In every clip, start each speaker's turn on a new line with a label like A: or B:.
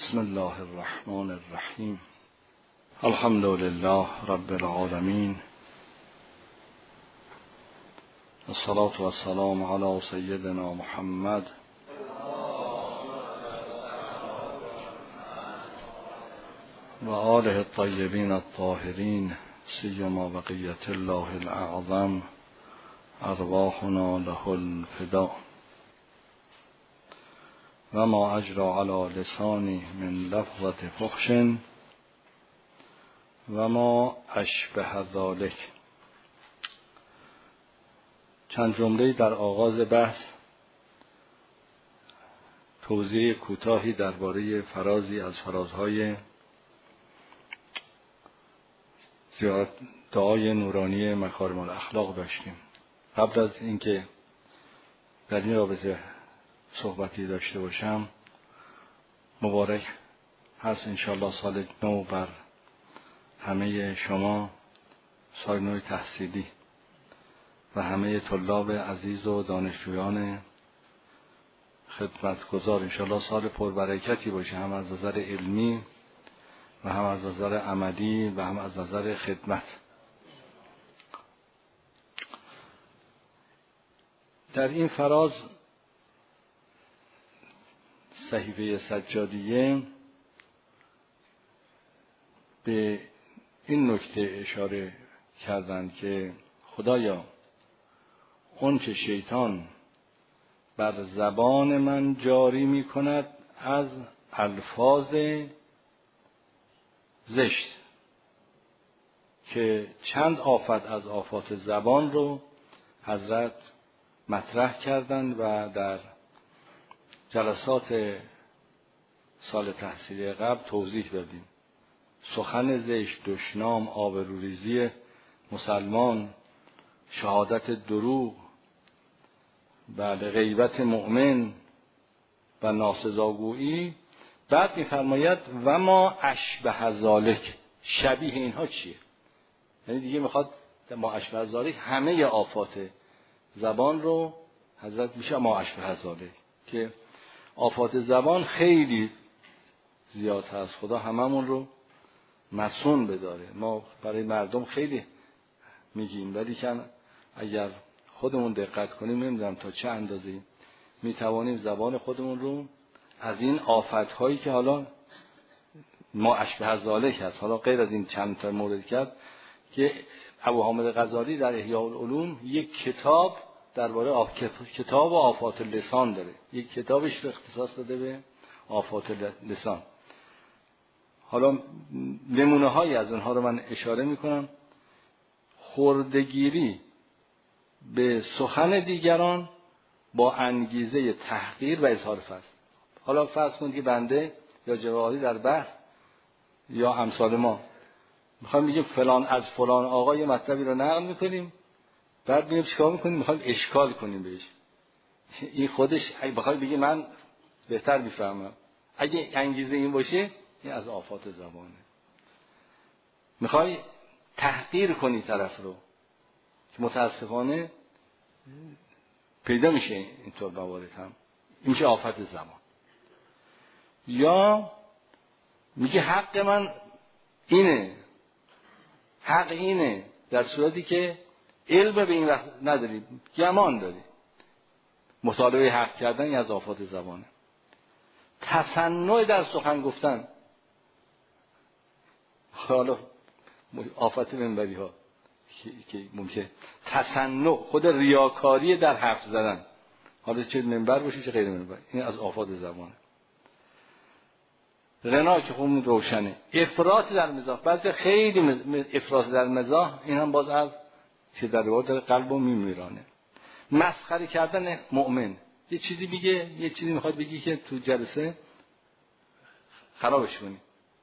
A: بسم الله الرحمن الرحیم. الحمد لله رب العالمین، الصلاة والسلام علی سیدنا محمد و آله الطیبین الطاهرین، سیما بقیة الله الاعظم، ارواحنا له الفداء. و ما اجری علی لسانی من لفظة فحش و ما اشبه ذلک. چند جمله در آغاز بحث توضیح کوتاهی درباره فرازی از فرازهای دعای نورانی مکارم الاخلاق داشتیم. قبل از اینکه در این رابطه صحبتی داشته باشم، مبارک هست انشاءالله سال نو بر همه شما، سال نو تحصیلی و همه طلاب عزیز و دانشجویان خدمتگزار. انشاءالله سال پربرکتی باشه، هم از نظر علمی و هم از نظر عملی و هم از نظر خدمت. در این فراز صحیفه سجادیه به این نکته اشاره کردند که خدایا اون که شیطان بر زبان من جاری می کند از الفاظ زشت، که چند آفت از آفات زبان رو حضرت مطرح کردند و در جلسات سال تحصیلی قبل توضیح دادیم. سخن زشت، دشنام، آبروریزی مسلمان، شهادت دروغ، غیبت مؤمن و ناسزاگویی. بعد می‌فرماید و ما اشبه ذالک، شبیه اینها چیه؟ یعنی دیگه میخواد ما اشبه ذالک همه آفات زبان رو حضرت میشه ما اشبه ذالک، که آفات زبان خیلی زیاد هست. خدا هممون رو مصون بداره. ما برای مردم خیلی میگیم، ولی که اگر خودمون دقت کنیم نمیدونم تا چه اندازه میتوانیم زبان خودمون رو از این آفت هایی که حالا ما اشبه ذالک هست، حالا غیر از این چند تا مورد کرد که ابو حامد غزالی در احیاء العلوم یک کتاب درباره کتاب و آفات لسان داره، یک کتابش رو اختصاص داده به آفات لسان. حالا نمونه هایی از اونها رو من اشاره میکنم. خردگیری به سخن دیگران با انگیزه تحقیر و اظهار فضل. حالا فرض کنید که بنده یا جواهری در بحث یا امثال ما میخوایم بگیم فلان از فلان آقا یه مطلبی رو نقل میکنیم، بعد میگیم چیکار میکنیم؟ میخوایم اشکال کنیم بهش. این خودش اگه بخوای بگی من بهتر میفهمم، اگه انگیزه این باشه، این از آفات زبانه. میخوای تحقیر کنی طرف رو، که متاسفانه پیدا میشه اینطور موارد، هم این میشه آفت زبان. یا میگه حق من اینه، حق اینه، در صورتی که علم به این وقت نداری، گمان داری. مطالبه حق کردن این از آفات زبانه. تصنع در سخن گفتن، حالا آفات منبری ها که ممکن تصنع، خود ریاکاری در حرف زدن، حالا چه منبر باشه چه غیر منبر، این از آفات زبانه. غنا که خب روشنه. افراط در مزاح، بعضی خیلی افراط در مزاح، این هم باز از که در واقع قلبو میمیرانه. مسخره کردن مؤمن، یه چیزی میگه، یه چیزی میخواد بگی که تو جلسه خرابش کنی،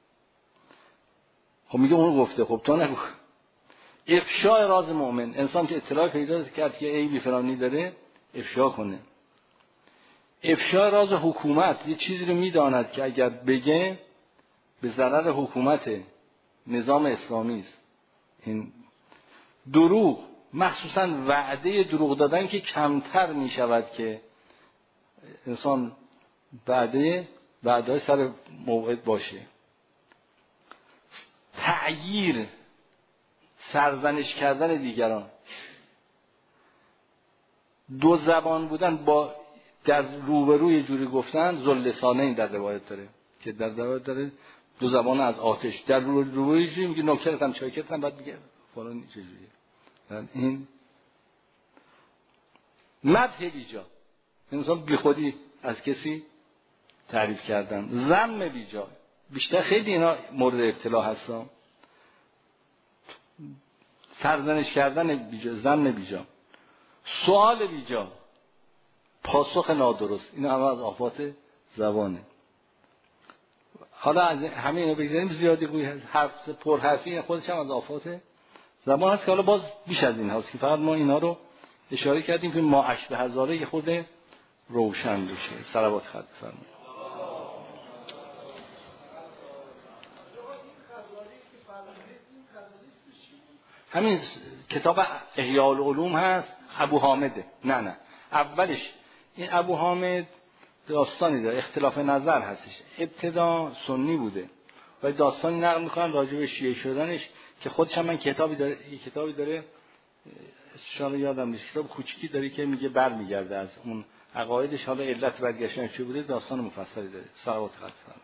A: خب میگه اون گفته، خب تو نگو. افشاء راز مؤمن، انسان که اطلاع پیدا کرد که عیبی فلانی داره افشا کنه. افشاء راز حکومت، یه چیزی رو میداند که اگر بگه به ضرر حکومت نظام اسلامی است. این دروغ، مخصوصا وعده دروغ دادن که کمتر می شود که انسان وعده بعدای سر موعد باشه. تعییر، سرزنش کردن دیگران، دو زبان بودن با در روبروی جوری گفتن، ذواللسانین در روایت داره که در روایت داره دو زبان از آتش در روبروی جوری میگه نوکرتم چاکرتم، بعد میگه فلان چجوریه. این مدح بیجا، انسان بی خودی از کسی تعریف کردن. ذم بیجا، بیشتر خیلی اینا مورد ابتلا هستن. سرزنش کردن بیجا، ذم بیجا، سوال بیجا، پاسخ نادرست، اینا همه از آفات زبانه. حالا از همه اینا بگذاریم، زیادی گویی حرف پرحرفی خودش هم از آفات زبان هست که حالا باز بیش از این هست که فقط ما اینا رو اشاره کردیم که ما اشبه هزاره یه خود روشن بشه. صلوات خط بفرمایید. همین کتاب احیاء العلوم هست، ابو حامده. نه اولش این ابو حامد داستانی داره، اختلاف نظر هستش. ابتدا سنی بوده و داستانی نقل میکنن راجع به شیعه شدنش که خودش هم من کتابی داره اسمش یادم نیست، کتاب کوچیکی داره که میگه برمیگرده از اون عقایدش، حالا علت برگشتن چه بوده، داستان مفصلی داره. صلوات خدا.